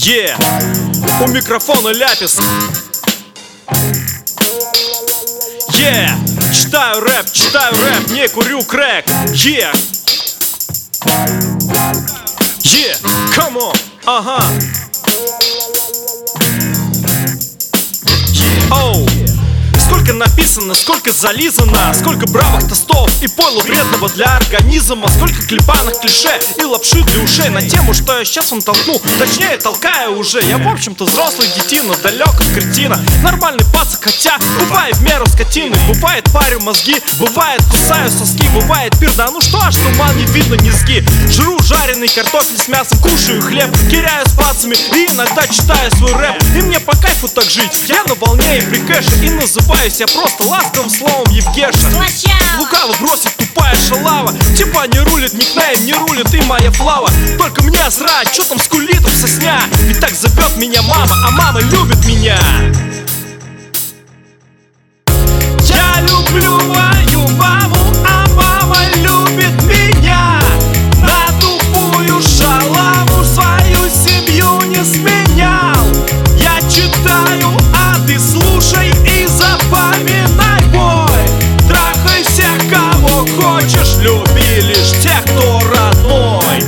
У микрофона Ляпис. Читаю рэп, не курю крэк. Come on, ага. Сколько написано, сколько зализано, сколько бравых тостов и пойла вредного для организма, сколько клепанных клише и лапши для ушей на тему, что я сейчас вам толкну, точнее толкаю уже. Я в общем-то взрослый детина, далек от кретина, нормальный пацак, хотя бывает в меру скотины. Бывает парю мозги, бывает кусаю соски, бывает пир, да ну что, аж туман не видно низги. Жру жареный картофель с мясом, кушаю хлеб, киряю с пацами и иногда читаю свой рэп. И мне по кайфу так жить, я на волне и при кэше, и называюсь я просто ласковым словом Евгеша. Лукаво бросит тупая шалава, типа не рулит никнейм, не рулит и моя флава. Только мне срать, что там скулит в сосня, ведь так зовет меня мама, а мама любит меня. Я люблю мою маму, а мама любит меня. На тупую шалаву свою семью не сменял. Я читаю, а ты слушай и запоминай, бой. Трахай всех, кого хочешь, люби лишь тех, кто родной.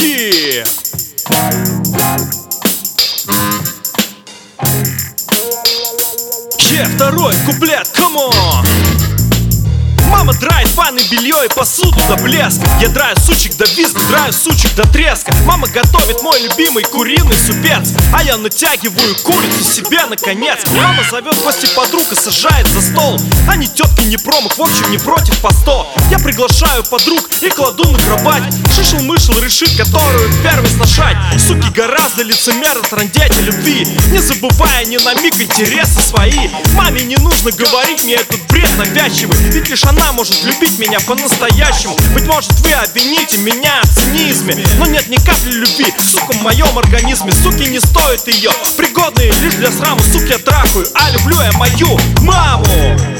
Второй куплет, come on. Мама драет ванны, белье и посуду до блеска. Я драю сучек до визга, драю сучек до треска. Мама готовит мой любимый куриный супец, а я натягиваю курицу себе наконец. Мама зовет в гости подруг и сажает за стол. Они тетки не промах, в общем не против по 100. Я приглашаю подруг и кладу на кровать. Шишел-мышел решит, которую первый сношать. Суки гораздо лицемерно трындеть о любви, не забывая ни на миг интересы свои. Маме не нужно говорить мне этот бред навязчивый, ведь лишь она может любить меня по-настоящему. Быть может вы обвините меня в цинизме, но нет ни капли любви, сука, в моем организме. Суки не стоит ее, пригодные лишь для срама. Суки я трахаю, а люблю я мою маму.